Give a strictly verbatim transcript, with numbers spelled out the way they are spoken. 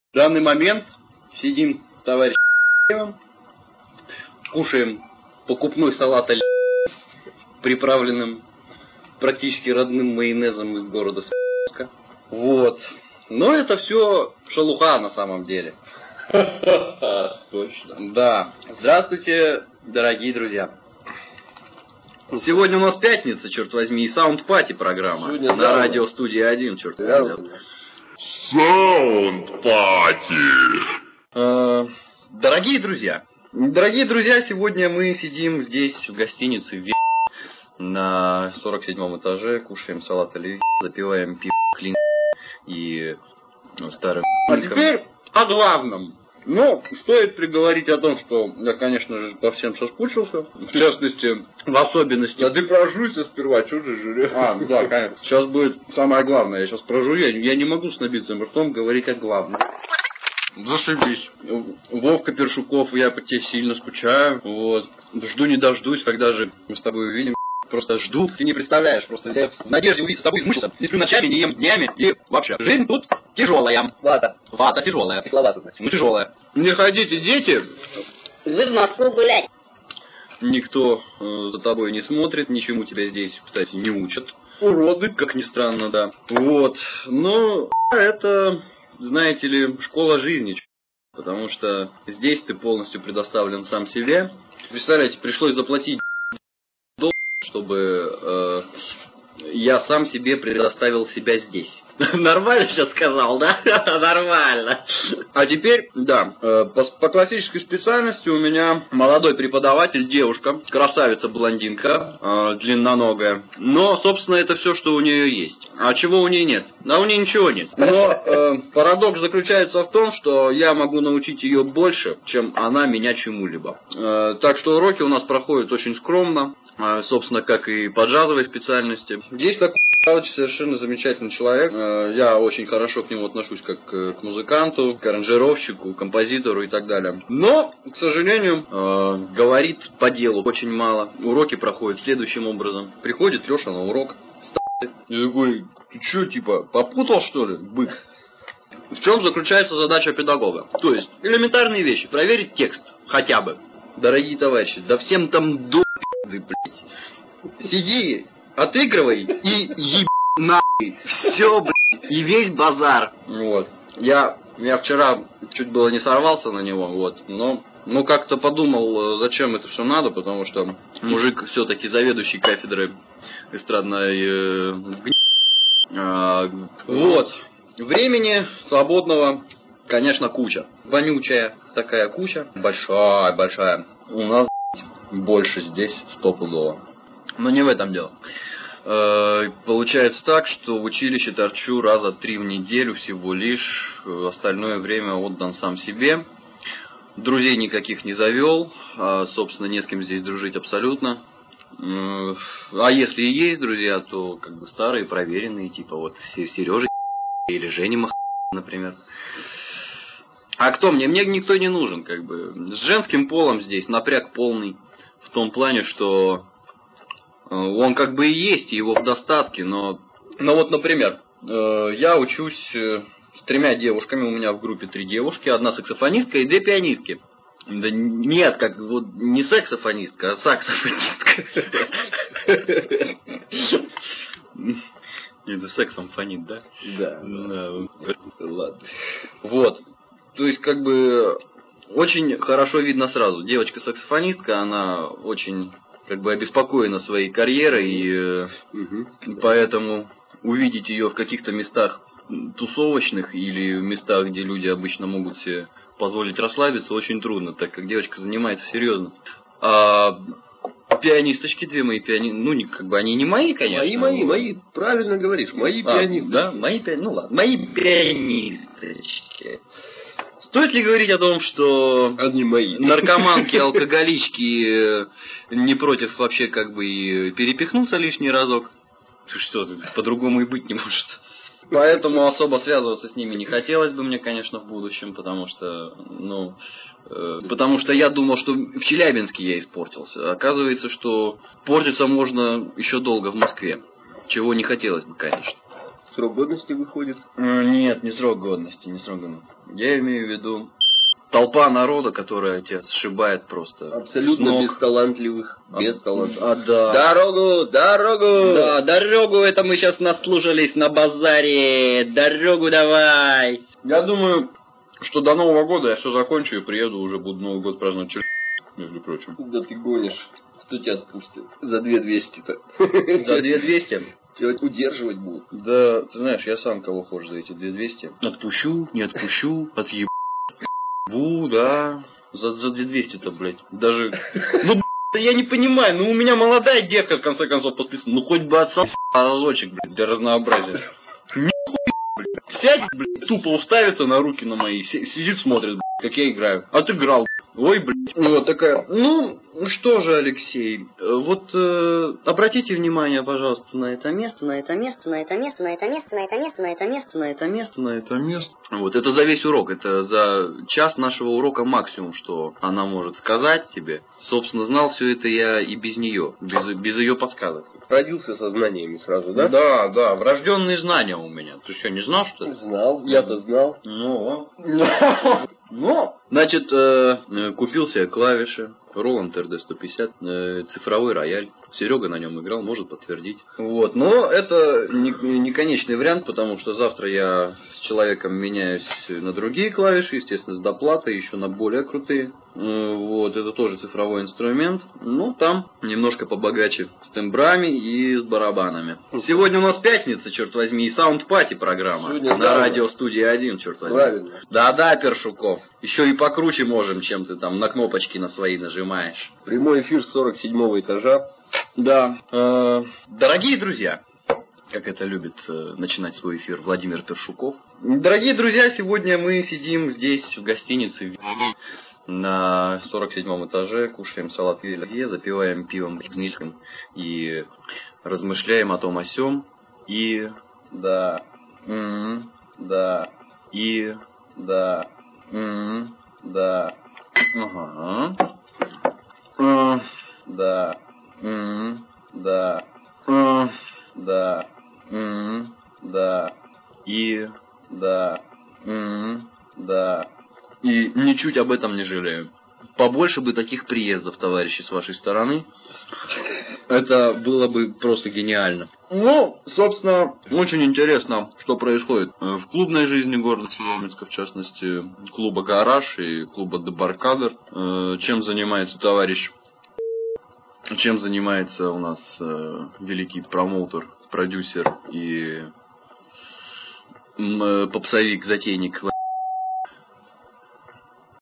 В данный момент сидим с товарищем, кушаем покупной салат приправленным практически родным майонезом из города С***ска. Вот. Но это все шелуха на самом деле. Точно. Да. Здравствуйте, дорогие друзья. Сегодня у нас пятница, черт возьми, и саунд-пати программа. Сегодня на да, радио студия один, черт возьми. Саунд-пати. Дорогие друзья, дорогие друзья, сегодня мы сидим здесь в гостинице в на сорок седьмом этаже, кушаем салат оливье, запиваем пиво клин и ну, старым. А теперь о главном. Ну, стоит приговорить о том, что я, конечно же, по всем соскучился. В частности, в особенности... А ты прожуйся сперва, что же жрешь? А, да, конечно. Сейчас будет самое главное. Я сейчас прожую. Я не могу с набитым ртом говорить о главном. Зашибись. Вовка Першуков, я по тебе сильно скучаю. Вот. Жду не дождусь, когда же мы с тобой увидим. Просто жду, ты не представляешь, просто я в надежде увидеть с тобой измучился, не сплю ночами, не ем днями, и вообще, жизнь тут тяжелая. Вата. Вата тяжелая. Стекловата, значит. Ну, тяжелая. Не ходите, дети. Вы в Москву гулять. Никто э, за тобой не смотрит, ничему тебя здесь, кстати, не учат. Уроды, как ни странно, да. Вот. Но это, знаете ли, школа жизни. Потому что здесь ты полностью предоставлен сам себе. Представляете, пришлось заплатить чтобы э, я сам себе предоставил себя здесь. Нормально сейчас сказал, да? Нормально. А теперь, да, э, по, по классической специальности у меня молодой преподаватель, девушка, красавица-блондинка, э, длинноногая. Но, собственно, это все, что у нее есть. А чего у нее нет? Да у нее ничего нет. Но э, парадокс заключается в том, что я могу научить ее больше, чем она меня чему-либо. Э, так что уроки у нас проходят очень скромно. Собственно, как и по джазовой специальности. Есть такой совершенно замечательный человек. Я очень хорошо к нему отношусь как к музыканту, к аранжировщику, композитору и так далее. Но, к сожалению, говорит по делу очень мало. Уроки проходят следующим образом. Приходит Леша на урок. Я такой, ты что, типа, попутал что ли, бык? В чем заключается задача педагога? То есть, элементарные вещи. Проверить текст, хотя бы. Дорогие товарищи, да всем там до блять. Сиди, отыгрывай и еб нахуй. Все, блядь, и весь базар. Вот. Я, я вчера чуть было не сорвался на него, вот, но, но как-то подумал, зачем это все надо, потому что мужик все-таки заведующий кафедрой эстрадной э, э, вот. Времени свободного, конечно, куча. Вонючая такая куча. Большая, большая. У нас больше здесь стопудово. Но не в этом дело. Э, получается так, что в училище торчу раза три в неделю всего лишь. Остальное время отдан сам себе. Друзей никаких не завел. А, собственно, не с кем здесь дружить абсолютно. Э, а если и есть друзья, то как бы старые, проверенные, типа вот Сережа или Женя Мах, например. А кто мне? Мне никто не нужен, как бы. С женским полом здесь напряг полный. В том плане, что он как бы и есть, и его в достатке, но... Ну вот, например, я учусь с тремя девушками, у меня в группе три девушки, одна саксофонистка и две пианистки. Да нет, как вот не саксофонистка, а саксофонистка. Это сексом фонит, да? Да. Ладно. Вот. То есть, как бы... Очень хорошо видно сразу. Девочка-саксофонистка, она очень как бы обеспокоена своей карьерой, и угу. Поэтому увидеть ее в каких-то местах тусовочных или в местах, где люди обычно могут себе позволить расслабиться, очень трудно, так как девочка занимается серьезно. А пианисточки две мои пиани... ну не как бы они не мои, конечно. Мои, мои, мои, правильно говоришь, мои а, пианисточки. Да, мои пианисточки. Ну ладно, мои пианисточки. Стоит ли говорить о том, что одни мои наркоманки, алкоголички не против вообще как бы и перепихнуться лишний разок? Что, по-другому и быть не может. Поэтому особо связываться с ними не хотелось бы мне, конечно, в будущем, потому что, ну, э, потому что я думал, что в Челябинске я испортился. Оказывается, что портиться можно еще долго в Москве, чего не хотелось бы, конечно. Срок годности выходит? Нет, не срок годности, не срок годности. Я имею в виду толпа народа, которая тебя сшибает просто. Абсолютно бесталантливых. Без талантов. А, да. Дорогу, дорогу! Да, дорогу, это мы сейчас наслушались на базаре. Дорогу давай. Я думаю, что до Нового года я все закончу и приеду, уже буду Новый год праздновать, между прочим. Да ты гонишь. Кто тебя отпустит? За две двести-то. За две двести? Тебя удерживать будут. Да, ты знаешь, я сам кого хочешь за эти две двести. Отпущу, не отпущу, отъебу, да. За, за две двести-то, блядь. Даже... Ну, я не понимаю, ну у меня молодая девка, в конце концов, подписана. Ну хоть бы отца разочек, блядь, для разнообразия. Нихуя, блядь. Сядь, блядь, тупо уставится на руки на мои, сидит, смотрит, блядь, как я играю. Отыграл. Ой, блядь. Вот такая. Ну, что же, Алексей, вот э, обратите внимание, пожалуйста, на это место, на это место, на это место, на это место, на это место, на это место, на это место, на это место. Вот, это за весь урок, это за час нашего урока максимум, что она может сказать тебе. Собственно, знал все это я и без нее, без, без ее подсказок. Родился со знаниями сразу, да? Да, да, врожденные знания у меня. Ты что, не знал, что ли? Знал, я-то знал. Ну, ну, значит, э, купил себе клавиши, Roland эр дэ сто пятьдесят, э, цифровой рояль. Серега на нем играл, может подтвердить. Вот, но это не, не конечный вариант, потому что завтра я с человеком меняюсь на другие клавиши, естественно, с доплатой, еще на более крутые. Э, вот, это тоже цифровой инструмент. Ну, там немножко побогаче с тембрами и с барабанами. Сегодня у нас пятница, черт возьми, и саунд-пати программа. Сегодня, на да, радиостудии один, черт возьми. Правильно. Да-да, Першуков. Еще и покруче можем, чем ты там на кнопочки на свои нажимаешь. Прямой эфир с сорок седьмого этажа. Да. Э, дорогие друзья, как это любит э, начинать свой эфир Владимир Першуков. Дорогие друзья, сегодня мы сидим здесь в гостинице на сорок седьмом этаже, кушаем салат оливье, запиваем пивом и размышляем о том о сём. И да, м-м, да, и да, м-м, да, ага, м-м, да. М, да. М, да. М, да. И да. М, да. И ничуть об этом не жалею. Побольше бы таких приездов, товарищи, с вашей стороны. Это было бы просто гениально. Ну, собственно, очень интересно, что происходит в клубной жизни города Челябинска, в частности, клуба «Гараж» и клуба «Дебаркадер». Чем занимается товарищ? Чем занимается у нас э, великий промоутер, продюсер и э, попсовик, затейник